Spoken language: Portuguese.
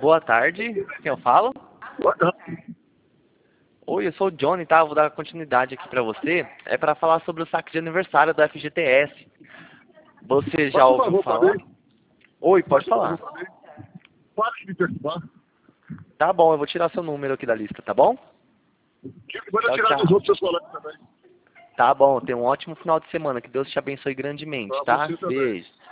Boa tarde, quem eu falo? Boa tarde. Oi, eu sou o Johnny, tá? Vou dar continuidade aqui pra você. É pra falar sobre o saque de aniversário do FGTS. Você já Faz um ouviu favor pra falar? mim. Oi, Faz pode um favor falar. pra mim. Para de me perturbar. Tá bom, eu vou tirar seu número aqui da lista, tá bom? Manda Tchau, tirar dos tchau. outros seus colegas também. Tá bom, tenha um ótimo final de semana. Que Deus te abençoe grandemente, Pra tá? você também. Beijo.